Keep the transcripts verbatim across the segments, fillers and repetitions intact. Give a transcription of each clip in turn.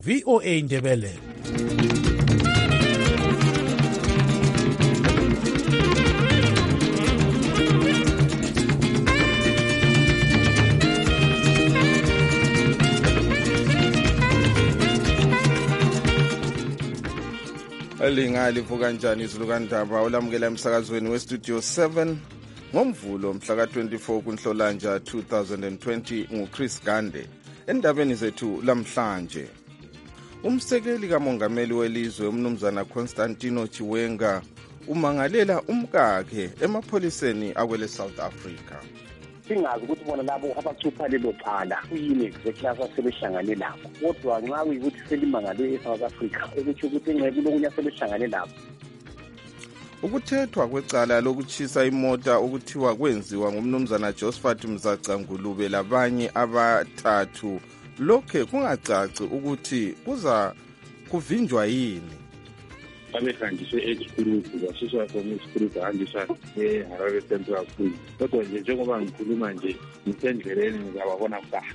V O A Ndebele. Elingali vuka njani izulu kaNdaba olamukela emsakazweni westudio seven ngomvulo mhla ka twenty-four kuNhlolanja two thousand twenty nguChris Gande. Endabeni zethu lamhlanje, umsekeli kamongameli welizwe umnumzana Constantino Chiwenga umangalela umkakhe emapholiseni akwele South Africa. Singazi ukuthi bona labo abacupha lelo xala kuyini exactly asebehlangane lapho, kodwa nxa kuyikuthi selimangalwe eSouth Africa ukuthi ukuthi engeke lokunye asebehlangane lapho. Ukuthethwa kwecala lokutshisa imota okuthiwa kwenziwa ngumnumzana Josephat Mzaca Ngulube labanye abathathu lokhe kungacaci ukuthi kuza kuvinjwa yini. Babehanjiswe eGqeberha basuswa from eGqeberha bahanjiswa eHarare Central Prison. Kodwa nje njengoba ngikhuluma nje ngisendleleni ngizababona kahle.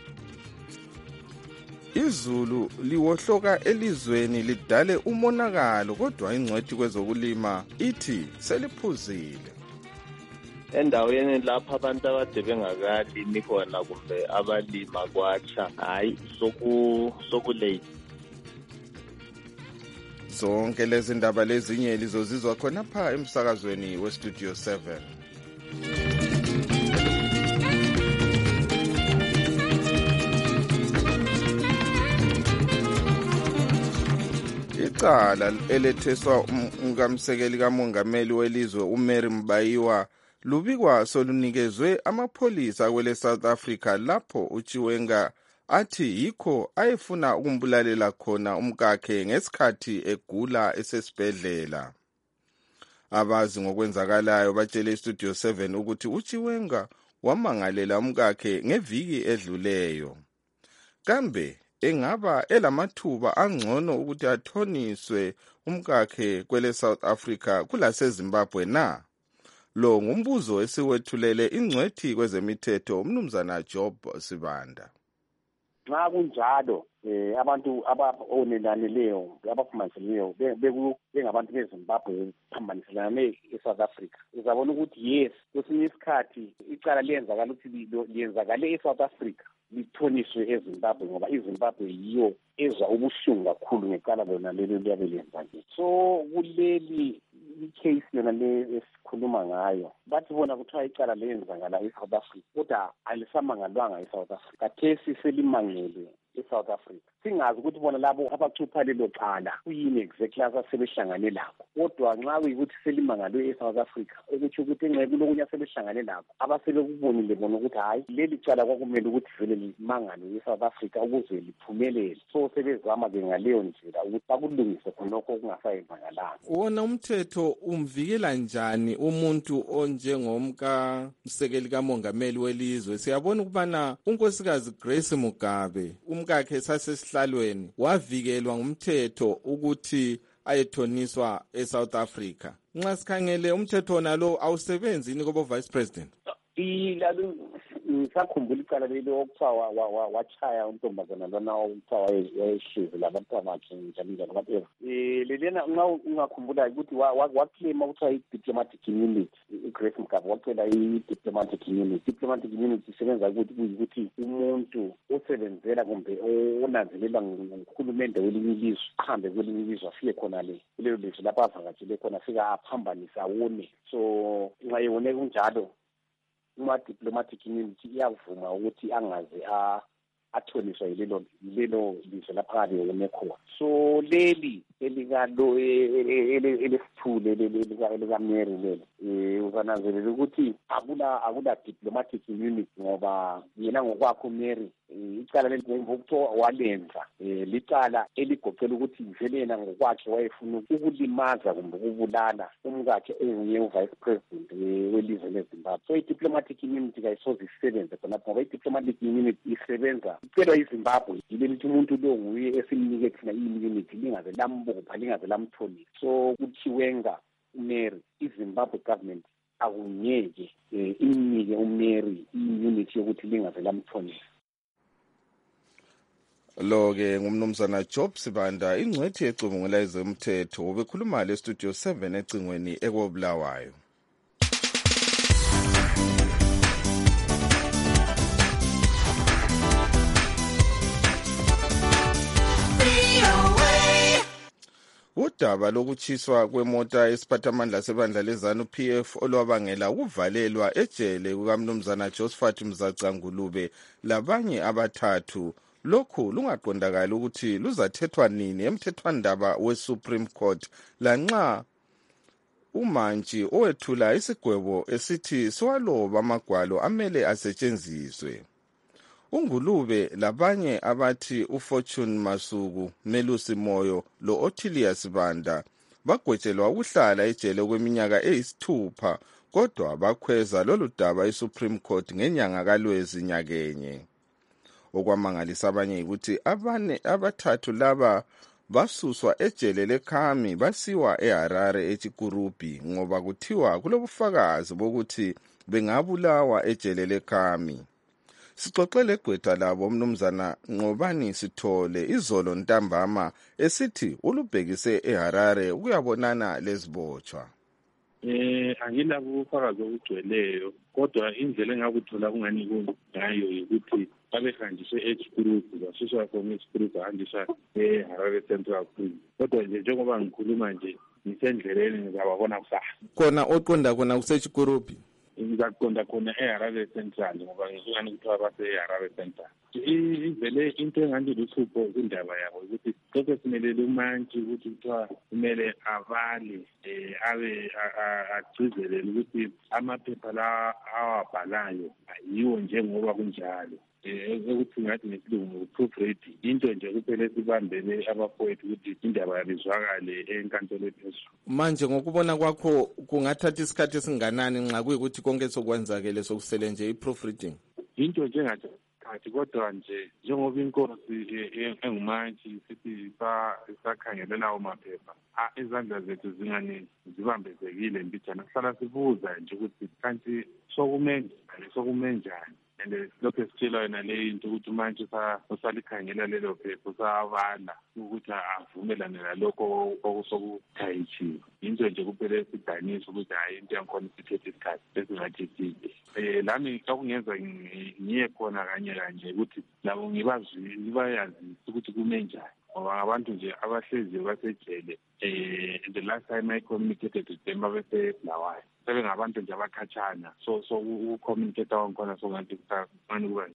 Izulu liwohloka elizweni lidale umonakalo, kodwa ingcwethi kwezokulima ithi seliphuzile. Endaweni lapha abantu abade bengakalimi khona kumbe abalima kwatsha, hayi soku sokulate. Zonke lezi ndaba lezinye lizozizwa khona pha emsakazweni westudio seven. Icala eletheswa umkamsekeli kamongameli welizwe uMary Mbayiwa lubikwa solunikezwe amapholisa kwele South Africa lapho uChiwenga athi yikho ayefuna ukumbulalela khona umkakhe ngesikhathi egula esesibhedlela. Abazi ngokwenzakalayo batshele istudio seven ukuthi uChiwenga wamangalela umkakhe ngeviki edluleyo. Kambe engaba elamathuba angcono ukuthi athoniswe umkakhe kwele South Africa kulase Zimbabwe na? Lo ngumbuzo esiwethulele ingcwethi kwezemithetho umnumzana Job Sibanda. Nxa kunjalo eh abantu abaonelanileyo abafumanisileyo bengabantu beZimbabwe phambanisana eSouth Africa, uzabona ukuthi yes kwesinye isikhathi icala liyenzakala ukuthi liyenzakale eSouth Africa lithoniswe eZimbabwe ngoba iZimbabwe yiyo ezwa ubuhlungu kakhulu ngecala lona lelo liyabe lenzakile. So kuleli icase yona le esikhuluma ngayo bathi bona kuthiwa icala lenzakala eSouth Africa kodwa alisamangalwanga eSouth Africa, kathesi selimangele eSouth Africa. Singazi ukuthi bona labo abacupha lelo xala kuyini exactly asebehlangane lapho, kodwa nxa kuyikuthi selimangalwe eSouth Africa ukuthi ukuthi engeke lokunye asebehlangane lapho abasebekubonile bona ukuthi hayi leli cala kwakumele ukuthi vele limangalwe eSouth Africa ukuze liphumelele. So sebezama-ke ngaleyo ndlela ukuthi bakulungise khonokho okungasayenzakalanga. Wona umthetho umvikela njani umuntu onjengomka msekeli kamongameli welizwe? Siyabona ukubana unkosikazi Grace Mugabe umkakhe sasesihlalweni wavikelwa ngumthetho ukuthi ayethoniswa eSouth Africa. Nxa sikhangele umthetho nalo awusebenzi ni kobo vice president? Ilalo ngisakhumbula icala lelo okuthiwa wachaya untombazana lona okuthiwa wayehlezi labantwana bakhe njalo njalo bathe eh lelena nxa ungakhumbula ukuthi waclaim ukuthiwa i-diplomatic immunity. uGrace Mugabe wacela i-diplomatic immunity. Diplomatic immunity isebenza ukuthi kuyikuthi umuntu osebenzela kumbe onanzelela nguhulumende welinye ilizwe ahambe kwelinye ilizwe afike khona le kulelo lizwe lapho avakatshele khona afika aphambanisa awone. So nxa yewone kunjalo uma-diplomatic immunity iyavuma ukuthi angaze athoniswa yilelo yilelo lizwe lapha aliyone khona. So leli elikalo elesithule elikamary leli uzananzelela ukuthi akula akula diplomatic immunity ngoba yena ngokwakho Mary icala lelivukuthiwa walenza licala eligoqela ukuthi vele yena ngokwakhe wayefuna ukulimaza kumbe ukubulala umkakhe enguye uvice president welizwe leZimbabwe. So i-diplomatic immunity kayisoze isebenze khonapho ngoba i-diplomatic immunity isebenza icelwa iZimbabwe yile lithi umuntu lo nguye esimnike thina i-immunity lingaze lambopha lingaze lamtholisa. So kuChiwenga uMary iZimbabwe government akunyeke imnike uMary i-immunity yokuthi lingaze lamtholisa. Lo-ke ngumnumzana Job Sibanda, ingcwethi ecubungula ezomthetho, ubekhuluma le Studio seven ecingweni ekobulawayo. Udaba lokuchiswa kwemota esiphathamandla sebandla lezanu P F olwabangela ukuvalelwa ejele kukamnumzana Josephat Mzaca Ngulube labanye abathathu, lokhu lungaqondakali ukuthi luzathethwa nini emthethwandaba we-Supreme Court lanxa umantshi owethula isigwebo esithi siwaloba amagwalo amele asetshenziswe. uNgulube labanye abathi uFortune Masuku, Melusi Moyo lo Othilius Banda bagwetshelwa ukuhlala ejele kweminyaka eyisithupha, kodwa bakhweza lolu daba eSupreme Court ngenyanga kaLwezi nyakenye. Okwamangalisa abanye ukuthi abane abathathu laba basuswa ejele leKhami basiwa eHarare eChikurubi ngoba kuthiwa kulobufakazi bokuthi bengabulawa ejele leKhami. Sixoxele gqwetha labo umnumzana Nqobani Sithole izolo ntambama esithi ulubhekise eHarare ukuyabonana lezibotshwa. Eh angilabo ubufakazi obugcweleyo, kodwa indlela engakuthola kungani kungayo ukuthi babehanjiswe eChikurubi basuswa from eChikurubi bahanjiswa eHarare Central Prison. Kodwa nje njengoba ngikhuluma nje ngisendleleni ngizababona kusasa. Khona oqonda khona kuseChikurubi? Ngizaqonda khona eHarare Central ngoba ngizungani kuthiwa base eHarare Central. Ivele into engandi luhlupho indaba yabo ukuthi konke simelele umantshi ukuthi kuthiwa kumele avale eh abe agcizelele ukuthi amaphepha la awabhalayo ayiwo njengoba kunjalo. Ukuthi ngathi ngesilungu proof ready into nje kuphela sibambele abafowethu ukuthi indaba yalizwakale enkantolo ephezulu. Manje ngokubona kwakho kungathatha isikhathi esinganani nxa kuyikuthi konke sokwenzakele sokusele nje i-proof reading? Into nje ngathi kathi kodwa nje njengoba inkosi engumantshi sithi sakhangelela umaphepha izandla zethu zingani zibambezekile mbijana kuhlala sibuza nje ukuthi kanti sokumenjani sokumenjani. And lokho esitshela yona le into ukuthi manje usalikhangela lelo phepha usabala ukuthi avumelane nalokho okusokuthayichiwe. Into nje kuphela sidanisa ukuthi hayi into yankhona isithethe isikhathi esingathi side. Eh lami okungenza ngiye khona kanye kanje ukuthi labo ngibazwi ngibayazi ukuthi kumenjani. Ngoba abantu nje abahlezi basejele eh the last time I communicated with them babese Bulawayo sebengabantu nje abakhatshana so so ucommunicate wankhona so ngathi kuthani kuba.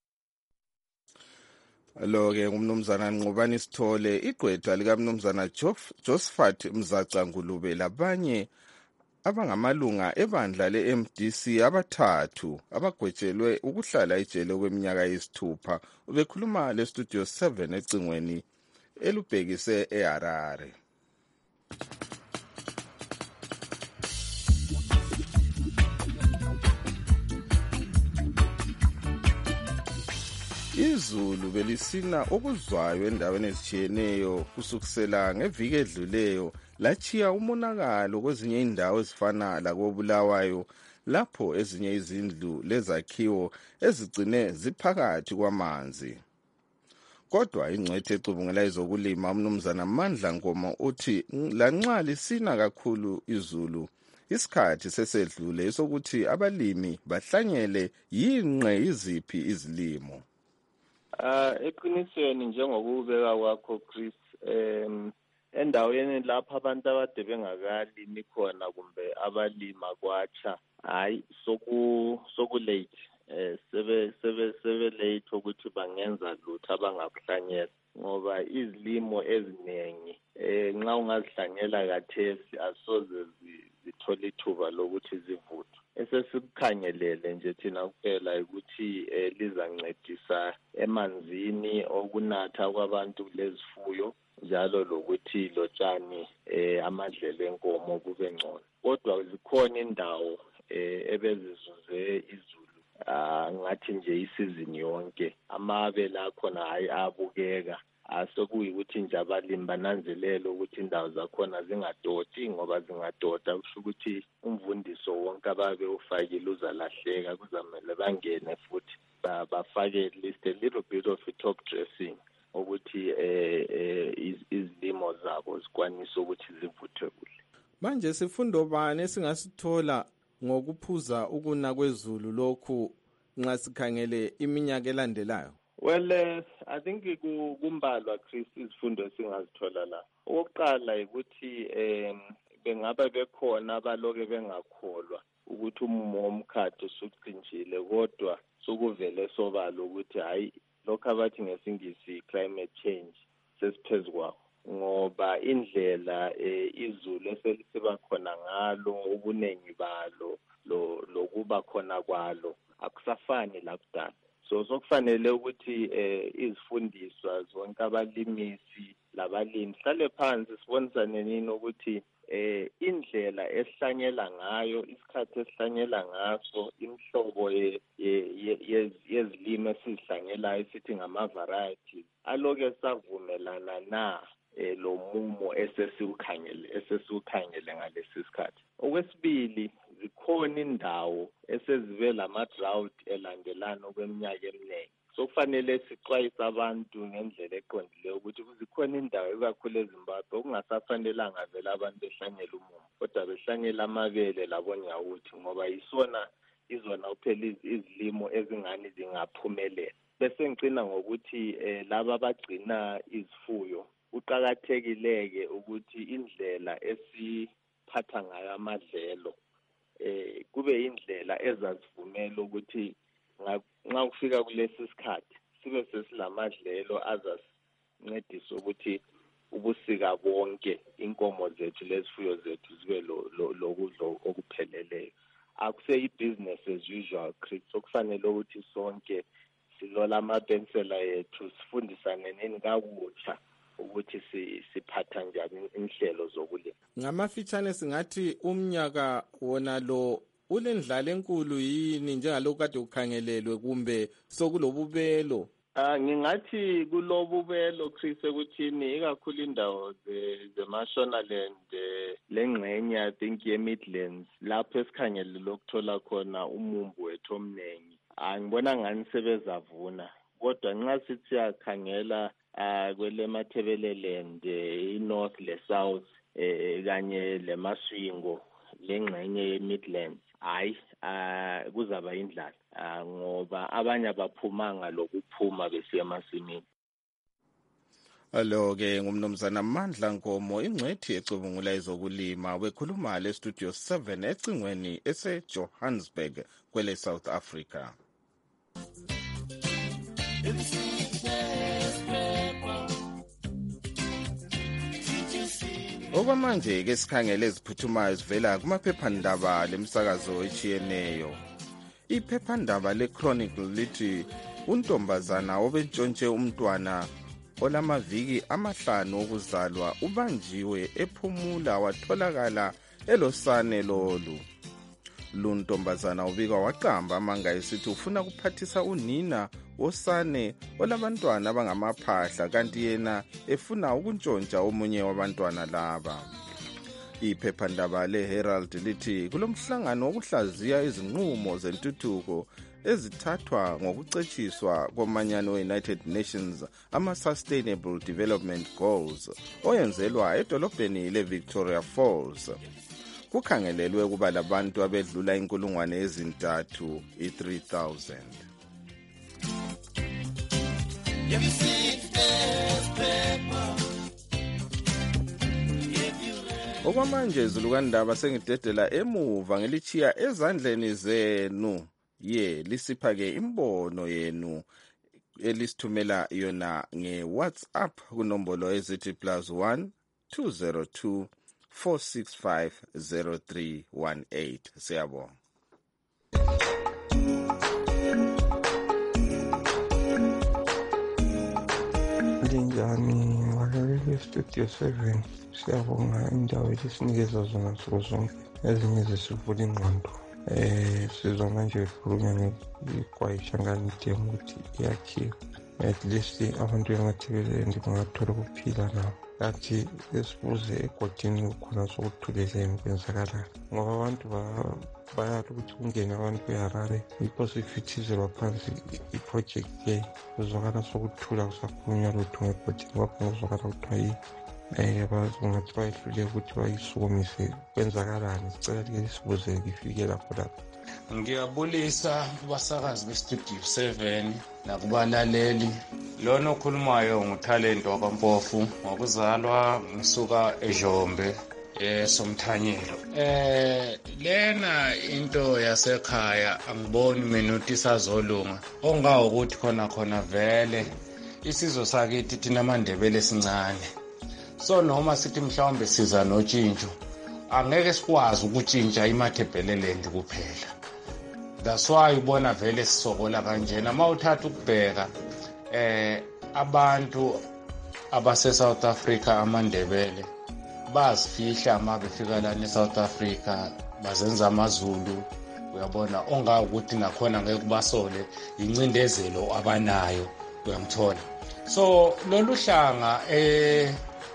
Lo-ke ngumnumzana Nqobani Sithole, igqwetha likamnumzana Josephat Mzaca Ngulube labanye abangamalunga ebandla le-M D C abathathu abagwetshelwe ukuhlala ejele kweminyaka yisithupha. Ubekhuluma le Studio seven ecingweni elubhekise eHarare. Izulu belisina okuzwayo endaweni ezitshiyeneyo kusukusela ngeviki edluleyo lachiya umonakalo kwezinye indawo ezifana lakobulawayo, lapho ezinye izindlu lezakhiwo ezigcine ziphakathi kwamanzi. Kodwa ingcwethi ecubungela ezokulima umnumzana Mandla Nkomo uthi lanxa lisina kakhulu izulu, isikhathi sesedlule esokuthi abalimi bahlanyele yinqe iziphi izilimo. Ah eqinisweni njengokubeka kwakho Chris, em endaweni lapha abantu abade bengakalimi khona kumbe abalima kwacha, hayi soku soku late eh sebe sebe sebe late ukuthi bangenza lutho abangakuhlanyela ngoba izilimo eziningi eh nxa ungazihlanyela kathesi asoze zithola ithuba lokuthi zivuthwe. Esesikukhangelele nje thina kuphela ukuthi lizancedisa emanzini okunatha kwabantu lezifuyo njalo lokuthi lotshani amadlelo enkomo kube ngcono. Kodwa zikhona indawo ebezizuze izulu ngathi nje isizini yonke amabe la khona hayi abukeka. Asekuyikuthi nje abalimi bananzelele ukuthi indawo zakhona zingadoti, ngoba zingadota kusho ukuthi umvundiso wonke ababe ufakile uzalahleka, kuzamele bangene futhi bafake at least a little bit of a top dressing ukuthi eh, eh izilimo zabo zikwanise ukuthi zivuthwe kuhle. Manje sifundo bani esingasithola ngokuphuza ukuna kwezulu lokhu nxa sikhangele iminyaka elandelayo? Well, uh, I think kumbalwa Chris izifundo esingazithola la. Okokuqala ukuthi em bengaba bekhona abaloke bengakholwa ukuthi umumo womkhathi usuqinjile kodwa sokuvele sobala ukuthi hayi lokho abathi ngesingisi climate change sesiphezukwayo ngoba indlela eh, izulu eselisiba khona ngalo ubuningi balo lo lokuba khona kwalo akusafani lakudala. So sokufanele ukuthi eh, izifundiswa zonke abalimisi labalimi sihlale phansi sibonisane nini ukuthi eh indlela esihlanyela ngayo isikhathi esihlanyela ngaso imhlobo yezilimo esihlanyelayo sithi ngama varieties aloke savumelana na eh lo mumo esesiukhangele esesiukhangele ngalesi sikhathi. Okwesibili zikhona indawo esezibe lama drought elandelana kweminyaka eminingi. So kufanele sixwayise abantu ngendlela eqondileyo ukuthi kuzikhona indawo ekakhulu eZimbabwe okungasafanelanga vele abantu behlanyela umumo kodwa behlanyela amabele labo nyawuthi ngoba isona izona kuphela izilimo ezingani zingaphumelela. Bese ngicina ngokuthi eh, laba abagcina izifuyo uqakathekileke ukuthi indlela esiphatha ngayo amadlelo eh kube indlela ezazivumela ukuthi nxa kufika kulesi sikhathi sibe sesilamadlelo azasincedisa ukuthi ubusika bonke inkomo zethu lezifuyo zethu zibe lokudla okupheleleyo. Akuse i-business as usual Chris, okufanele ukuthi sonke silola amapensela yethu sifundisane nini kakutsha ukuthi siphatha njani inhlelo zokulima. Ngamafitshane singathi umnyaka wona lo ulendlala enkulu yini njengalokho kade ukhangelelwe kumbe sokulobubelo? Ah ngingathi kulobubelo Chris ekuthini ikakhulu indawo zeMashonaland lengxenye I think ye Midlands lapho esikhangele lokuthola khona umumbu wethu omnengi. Angibona ngani sebezavuna kodwa nxa sithi yakhangela ah kwele Mathebeleland iNorth le South eh kanye leMaswingo lengxenye ye Midlands hayi ah kuzaba indlala ngoba abanye abaphumanga lokuphuma besiya emasimini. Alo ke ngumnumzana Amandla Nkomo ingcwethi ecubungula ezokulima wekhuluma le studio seven ecingweni ese Johannesburg kwele South Africa. Okwamanje ke sikhangele eziphuthumayo zivela kumaphephandaba lemsakazo echiyeneyo. Iphephandaba leChronicle lithi untombazana obentshontshe umntwana olamaviki amahlanu okuzalwa ubanjiwe ephumula watholakala elosane lolu. Luntombazana ubikwa waqamba amanga esithi ufuna kuphathisa unina osane olabantwana abangamaphahla kanti yena efuna ukuntshontsha omunye wabantwana laba. Iphephandaba leHerald lithi kulomhlangano wokuhlaziya izinqumo zentuthuko ezithathwa ngokucetshiswa komanyano we-United Nations ama-Sustainable Development Goals oyenzelwa edolobheni le-Victoria Falls. Kukhangelelwe kuba labantu abedlula inkulungwane ezintathu i-three thousand. Okwamanje izulukandaba sengidedela emuva ngelichiya ezandleni zenu ye lisiphake imbono yenu elisithumela yona nge-WhatsApp kunombolo ezithi plus one two zero two four six five zero three one eight. Siyabonga. Linjani ngaleli studio seven siyabonga indawo esinikeza zona nsuku zonke ezinye zisivula ingqondo. Eh sizwa manje kukhulunywa ngekwayishangani demu ukuthi iyakhiwa at least abantu emathebeleni bangathola ukuphila nabo. kanti esibuze egodini kukhona sokuthuleleni kwenzakalayo ngoba abantu bayala ukuthi kungene abantu beharare yikho sifithizelwa phansi iprojekti le kuzwakala sokuthula kusakhulunywa lutho ngegodini kwakho ngozwakala kuthiwa um bazingathi bayehluleke ukuthi bayisukumise kwenzakalani sicela like sibuze ifike lapho lapho. Ngiyabulisa kubasakazi bestudio seven nakubalaleli. Lona okhulumayo nguThalento waKampofu ngokuzalwa ngisuka eJombe esomthanyelo. Eh lena into yasekhaya angiboni mina ukuthi isazolunga ongawo ukuthi khona khona vele isizwe sakithi thina amandebele sincane. So noma sithi mhlawumbe siza notshintsho angeke sikwazi ukutshintsha iMatabeleland kuphela. That's why ubona vele sisokola kanjena mawuthatha ukubheka eh abantu abase South Africa amandebele bazifihla uma befika la eSouth Africa bazenza amaZulu uyabona onga ukuthi nakhona ngeke kubasole incindezelo abanayo uyamthola. So lolu hlanga eh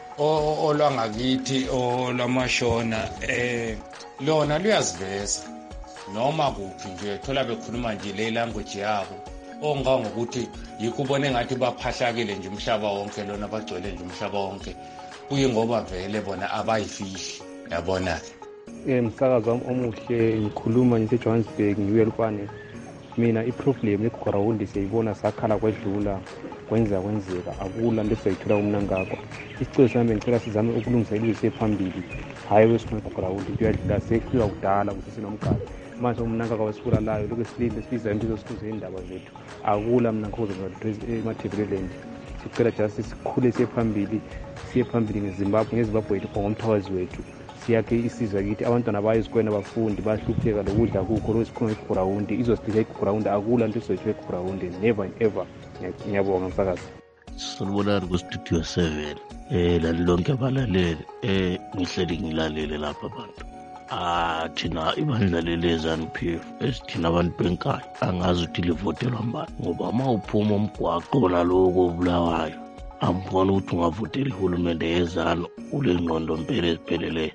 olwangakithi olwamashona eh lona luyaziveza noma kuphi nje thola bekhuluma nje le language yabo onga ngokuthi yikubone ngathi baphahlakile nje umhlaba wonke lona bagcwele nje umhlaba wonke kuye ngoba vele bona abayifihli yabona ke. Eh msakazi wami omuhle ngikhuluma nje eJohannesburg ngiwelukwane mina iproblem eGrawundi siyibona sakhala kwedlula kwenza kwenzeka akula nto sayithola umnangakho. Isicelo sami ngicela sizame ukulungisa ilizwe phambili hayi wesikhona eGrawundi kuyadlula sekufika kudala kusesenomgaba manje umnangakho wesifula layo lokho silinde sibiza impilo sikuze indaba zethu akula mnangakho eMatabeleland. Sicela just sikhule siye phambili siye phambili ngeZimbabwe ngeZimbabwe yethu ngomthawazi wethu siyakhe isizwe kithi abantwana baye esikoleni abafundi bahlupheka lokudla kukho losikhona eGrawundi izosiphica eGrawundi akula nto soyithola eGrawundi never ever. Ngiyabonga msakazi. Solibonani kustudio seven eh lalonke abalaleli eh ngihleli ngilalele lapha abantu ah thina ibandla lelezanu P F esithina abantu benkaya angazi ukuthi livotelwa mbani ngoba mawuphuma umgwaqo naloko obulawayo ambona ukuthi ungavotela ihulumende yezanu ule ngqondo mpela eziphelele.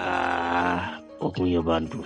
Ah okunye abantu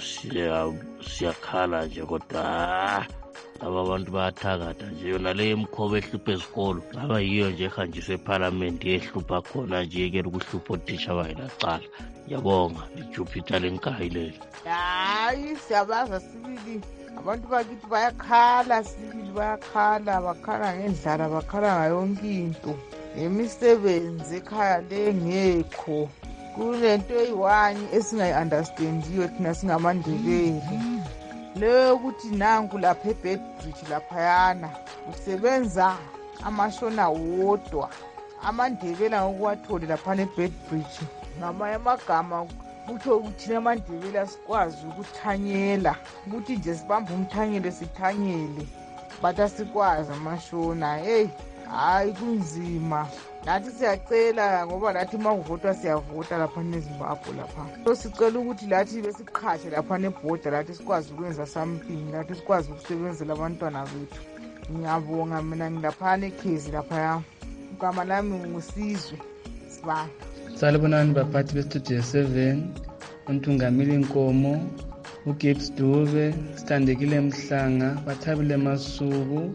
siyakhala nje kodwa aba bantu bayathakatha nje yona le mkhobe ehlupha esikolo ngaba yiyo nje ehanjiswe eParliament ehlupha khona nje yekela ukuhlupha othisha bayela cala. Ngiyabonga liJupiter lenkayi leli. Hayi siyabaza sibili abantu bakithi bayakhala sibili bayakhala bakhala ngendlala bakhala ngayonke into imisebenzi ekhaya lengekho kunento eyi-one esingayi-understandiyo thina singamandebele leyo ukuthi nanku lapha eBedbridge laphayana kusebenza amashona wodwa amandebele ngokuwathole laphana eBedbridge ngamanye amagama kutho ukuthi thina amandebele asikwazi ukuthanyela ukuthi nje sibambe umthanyelo sithanyele but asikwazi amashona hey hayi kunzima. Nathi siyacela ngoba lathi uma kuvotwa siyavota lapha eZimbabwe lapha. So sicela ukuthi lathi besiqhashe lapha nebhoda lathi sikwazi ukwenza something lathi sikwazi ukusebenzela abantwana bethu. Ngiyabonga mina ngilaphana eKhezi lapha. Igama lami ngusizwe Sibanda. Salibonani baphathi bestudio seven uNtungamili Nkomo uGibbs Dube Standekile Mhlanga Bathabile Masuku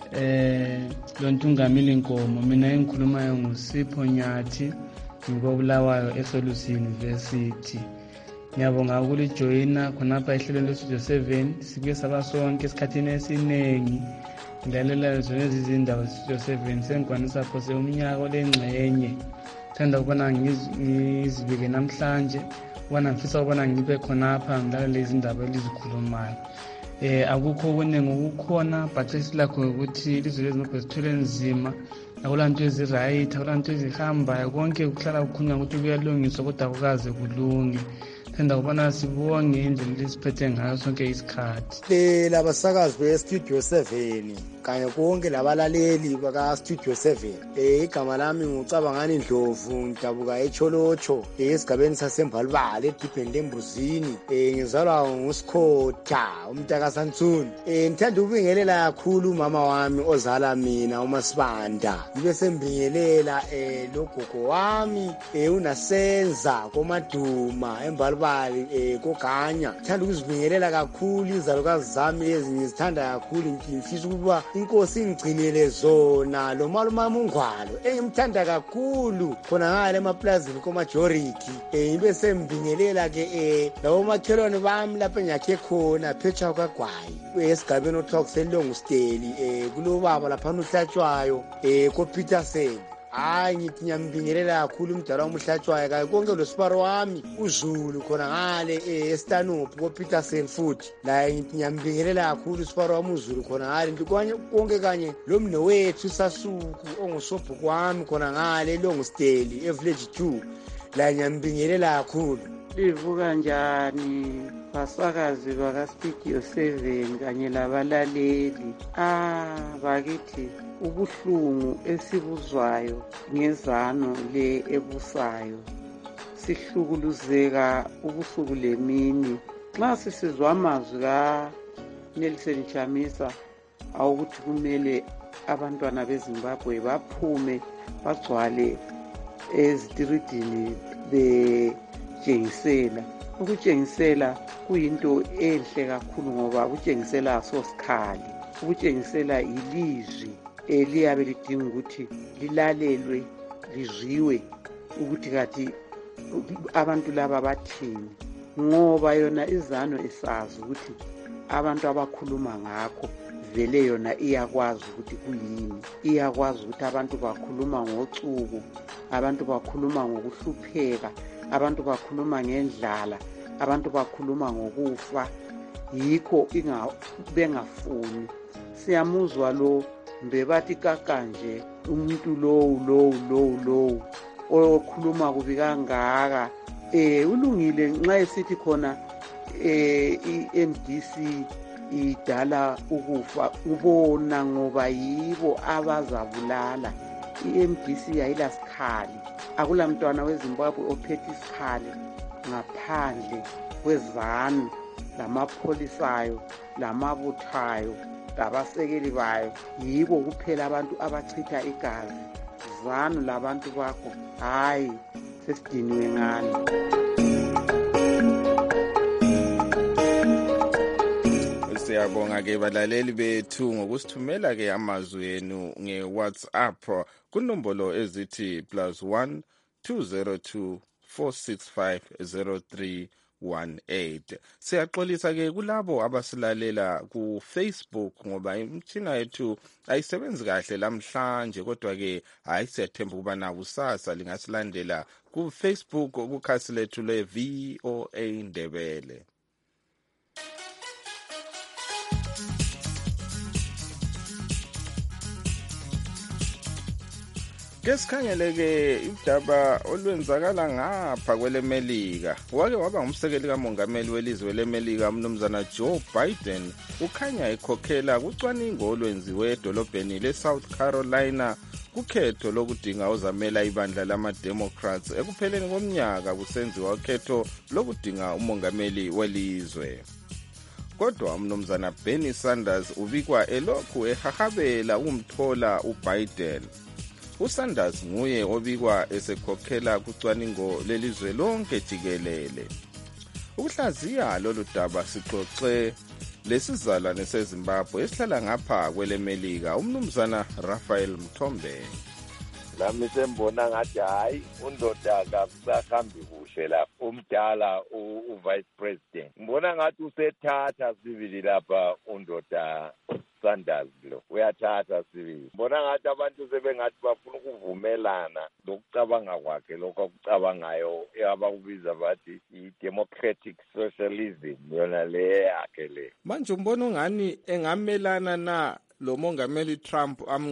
eh loNtungamili Nkomo mina engikhulumayo nguSipho Nyathi ngikobulawayo eSolusi University. Ngiyabonga ukulijoyina khonapha ehlelweni lestudio seven sibuye sabasonke esikhathini esiningi ngilalela zona izindaba zestudio seven sengikwanisa phose umnyaka olengxenye thanda ukubona ngizibike namhlanje ubona ngifisa ukubona ngibe khonapha ngilalela izindaba elizikhulumayo. Eh akukho okuningi ukukhona but esilakho ukuthi ilizwe leZimbabwe sithole nzima akulanto eziright akulanto ezihambayo konke kuhlala kukhulunywa ukuthi kuyalungiswa kodwa akukaze kulunge. phenda kubona sibonge indlela esiphethe ngayo sonke isikhathi. Lela basakazi be-Studio seven kanye konke labalaleli baka-Studio seven. Eh igama lami ngucabangani Ndlovu ngidabuka eCholocho esigabeni sasembalibala edibheni lembuzini. Eh ngizalwa nguSikhotha umntaka Santsuni. Eh ngithanda ukubingelela kakhulu umama wami ozala mina uMasibanda. Ngibe sembingelela eh logogo wami eh unasenza komaduma embalibali eh koganya. Ngithanda ukuzibingelela kakhulu izalukazi zami ezinye zithanda kakhulu ngifisa ukuba inkosi ingigcinele zona lo malumama uNgwalo engimthanda kakhulu khona ngale emaplazini komajority. Eh ngibe sembingelela ke eh lawo makhelwane bami lapha engakhe khona phecha kwagwayi esigabeni othiwa kuselongo steli eh kulo baba lapha uhlatshwayo eh ko Peterson. Hayi ngithi ngiyambingelela kakhulu umdala wami uhlatshwayo kaye konke lo siparo wami uZulu khona ngale eStanhope ko Peterson futhi la ngithi ngiyambingelela kakhulu siparo wami uZulu khona ngale ngikwanye konke kanye lo mne wethu Sasuku ongusobhuku wami khona ngale Longo Steli eVillage two la ngiyambingelela kakhulu. Livuka kanjani basakazi baka Studio seven kanye labalaleli? Ah bakithi ubuhlungu esibuzwayo ngezano le ebusayo sihlukuluzeka ubusuku lemini nxa sisizwa amazwi ka Nelson Chamisa awukuthi kumele abantwana beZimbabwe baphume bagcwale ezitiridini bejengisela. Ukujengisela kuyinto enhle kakhulu ngoba ukujengisela sosikhali, ukujengisela ilizwi eliyabe lidinga ukuthi lilalelwe lizwiwe ukuthi kathi abantu laba bathini, ngoba yona izano isazi ukuthi abantu abakhuluma ngakho vele yona iyakwazi ukuthi kuyini, iyakwazi ukuthi abantu bakhuluma ngocuku, abantu bakhuluma ngokuhlupheka, abantu bakhuluma ngendlala, abantu bakhuluma ngokufa, yikho inga bengafuni. Siyamuzwa lo mbebathi kakanje umuntu lowu lowu lowu lowu okhuluma kubi kangaka. Eh ulungile nxa esithi khona eh i-M D C idala ukufa ubona ngoba yibo abazabulala. I-M D C ayila sikhali, akula mntwana weZimbabwe ophethe isikhali ngaphandle kwezanu lamapholisayo lamabuthayo labasekeli bayo. Yibo kuphela abantu abachitha igazi. Zanu labantu bakho hayi sesidiniwe ngani. Siyabonga ke balaleli bethu ngokusithumela ke amazwi enu nge-WhatsApp kunombolo ezithi plus one two zero two four six five zero three one eight. Siyaxolisa ke kulabo abasilalela ku Facebook ngoba imtshina yethu ayisebenzi kahle lamhlanje, kodwa ke hayi siyathemba ukuba na kusasa lingasilandela ku Facebook kukhasi lethu le V O A Ndebele. Ke sikhangeleke udaba olwenzakala ngapha kwelemelika. Wake waba ngumsekeli kamongameli welizwe lemelika umnumzana Joe Biden ukhanya ekhokhela kucwaningo olwenziwe edolobheni leSouth Carolina kukhetho lokudinga ozamela ibandla lama-Democrats ekupheleni komnyaka kusenziwa ukhetho lokudinga umongameli welizwe. Kodwa umnumzana Bernie Sanders ubikwa elokhu ehahabela umthola uBiden. uSanders nguye obikwa esekhokhela kucwaningo lelizwe lonke jikelele. Ukuhlaziya lolu daba sixoxe lesizalwane seZimbabwe esihlala ngapha kwelemelika umnumzana Raphael Mthombe. Lami sembona ngathi hayi undoda kakusahambi kuhle lapha, umdala uvice president ngibona ngathi usethatha sibili lapha undoda Sanders lo uyathatha sibili. Ngibona ngathi abantu sebengathi bafuna ukuvumelana lokucabanga kwakhe lokho akucabangayo abakubiza bathi i-democratic socialism yona le yakhe le. Manje umbona ungani engamelana na lo mongameli Trump amnqobe?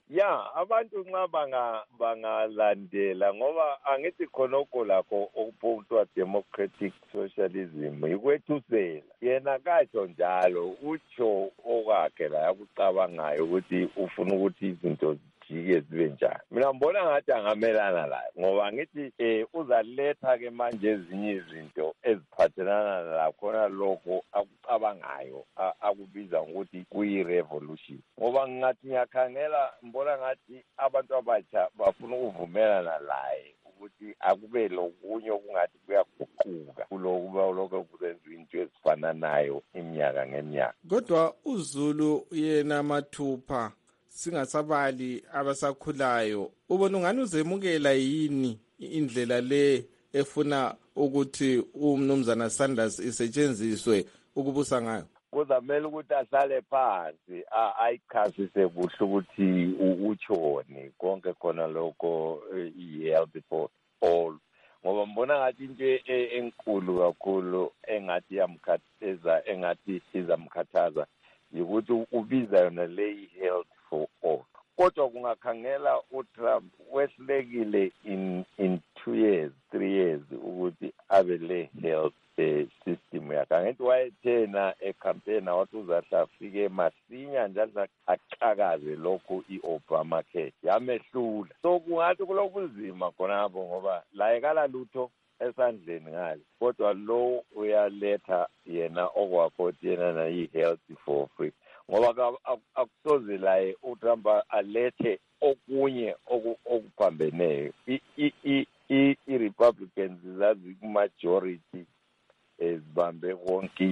ya abantu nxa banga bangalandela ngoba angithi khonokho lakho okuphothwa democratic socialism ikwethusela yena katsho njalo utsho okwakhe la yakucabangayo ukuthi ufuna ukuthi izinto jike zibe njani. Mina ngibona ngathi angamelana layo ngoba ngithi eh uzaletha ke manje ezinye izinto eziphathelana lakhona lokho akucabangayo akubiza ukuthi kuyi-revolution ngoba ngathi ngiyakhangela ngibona ngathi abantu abatsha bafuna ukuvumelana laye ukuthi akube lokunye okungathi kuyaguquka kulokuba lokho kusenziwa into ezifananayo iminyaka ngeminyaka. Kodwa uZulu yena mathupha singasabali abasakhulayo ubona ungani uzemukela yini indlela le efuna ukuthi umnumzana Sanders isetshenziswe ukubusa ngayo? Kuzamele ukuthi ahlale phansi ayichasise kuhle ukuthi utshoni konke khona lokho i-health for all ngoba mbona ngathi into enkulu kakhulu engathi yamkhathaza engathi izamkhathaza ukuthi ubiza yona le health for all. Kodwa kungakhangela uTrump wehlekile in in two years three years ukuthi abe le health system yakhe. Angithi wayethena ecampaign wathi uzahla afike masinya njalo aqhakaze lokho iObamacare yamehlula. So kungathi kulobunzima khonapho ngoba la ekala lutho esandleni ngale kodwa lo uyaletha yena okwakho yena na i-health for free ngoba akusoze laye uTrump alethe okunye okuphambeneyo. i-Republicans zazi majority ezibambe konke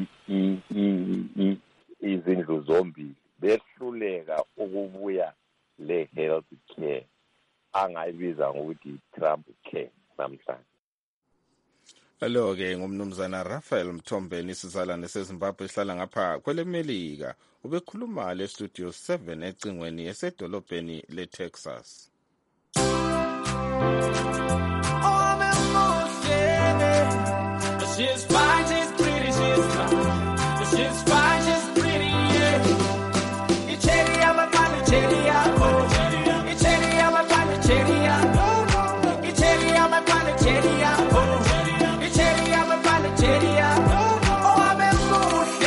izindlu zombili behluleka ukubuya le health care angayibiza ngokuthi Trump care namhlanje. Alo ke ngumnumzana Raphael Mthombeni isizalwane seZimbabwe ehlala ngapha kwele Melika ubekhuluma le studio seven ecingweni esedolobheni leTexas. She's fine, she's pretty, she's fine. She's fine, she's pretty, yeah. It's cherry, I'm a fan of cherry, oh. It's cherry, I'm a fan of cherry, oh. It's cherry, I'm a fan of cherry, oh. It's cherry, I'm a fan of cherry, oh. Oh, I'm a moose,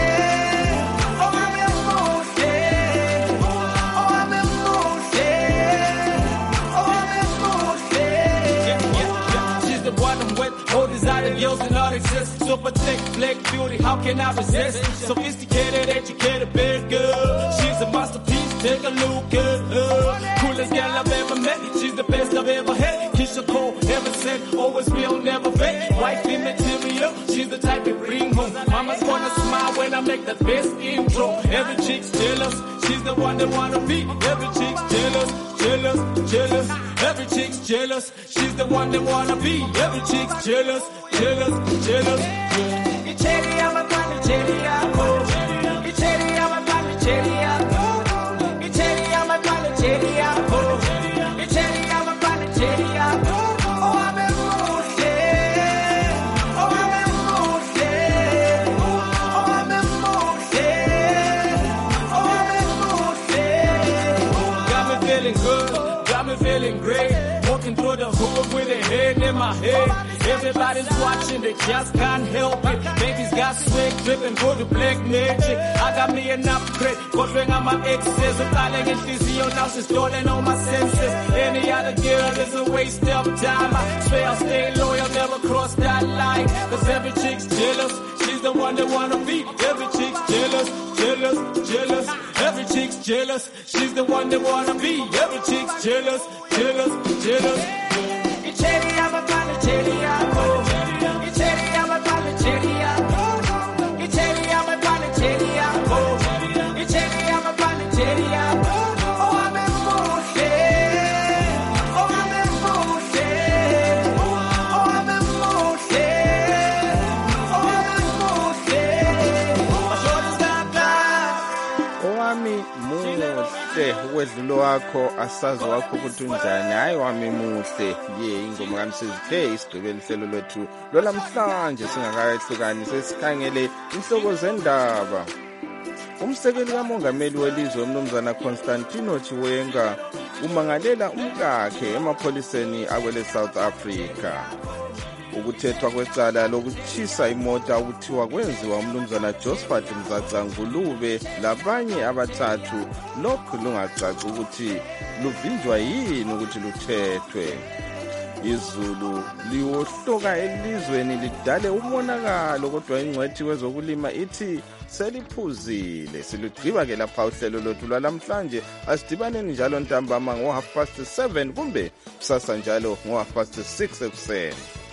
yeah. Oh, I'm a moose, yeah. Oh, I'm a moose, yeah. Oh, I'm a moose, yeah. Yeah, yeah, yeah. She's the one I'm with. All desire, girls and all exist. Super thick, black beauty, how can I resist? Sophisticated, educated, big girl. She's a masterpiece, take a look at her. Coolest girl I've ever met, she's the best I've ever had. Keisha Cole, ever sent, always real, never fake. Wifey material, she's the type that bring home. Mama's gonna smile when I make the best intro. Every chick's jealous, she's the one that wanna be. Every chick's jealous, jealous, jealous. Every chick's jealous, she's the one that wanna be. Every chick's jealous, jealous, jealous. It's cherry, I'm a fan of cherry, oh. It's cherry, I'm a fan of cherry, oh. It's cherry, I'm a fan of cherry, oh. It's cherry, I'm a fan of cherry, oh. Oh, I'm a moose, yeah. Oh, I'm a moose, yeah. Oh, I'm a moose, yeah. Oh, I'm a moose, yeah. Got me feeling good, got me feeling great. Walking through the hood with a head in my head. Everybody's watching, they just can't help it. Baby's got swag dripping for the black magic. I got me an upgrade, got on my exes. I'm calling it physio, now she's stolen all my senses. Any other girl is a waste of time. I swear I'll stay loyal, never cross that line. Cause every chick's jealous, she's the one that wanna be. Every chick's jealous, jealous, jealous. Every chick's jealous, she's the one that wanna be. Every chick's jealous, jealous, jealous. It's cherry, I'm a fan of cherry, oh. It's cherry, I'm a fan of cherry, oh. It's cherry, I'm a fan of cherry, oh. It's cherry, I'm a fan of cherry, oh. Oh, I'm a moose, yeah. Oh, I'm a moose, yeah. Oh, I'm a moose, yeah. Oh, I'm a moose, yeah. My shoulders got glass. Owami muhle ukwedlulo wakho asazi wakho ukuthi unjani. Hayi wami muhle ye ingoma kaMsizwe K isigqibela ihlelo lethu lolamhlanje singakayehlukani sesikhangele inhloko zendaba. Umsekeli kamongameli welizwe umnumzana Constantino Chiwenga umangalela umkakhe emapholiseni akwele South Africa. Ukuthethwa kwecala lokuchisa imota okuthiwa kwenziwa umnumzana Josephat Mzaca Ngulube labanye abathathu lokhu lungacaci ukuthi luvinjwa yini ukuthi luthethwe. Izulu liwohloka elizweni lidale umonakalo kodwa ingcwethi kwezokulima ithi seliphuzile. Silugqiba ke lapha uhlelo lothu lwalamhlanje. Asidibaneni njalo ntambama ngo half past seven kumbe kusasa njalo ngo half past six ekuseni.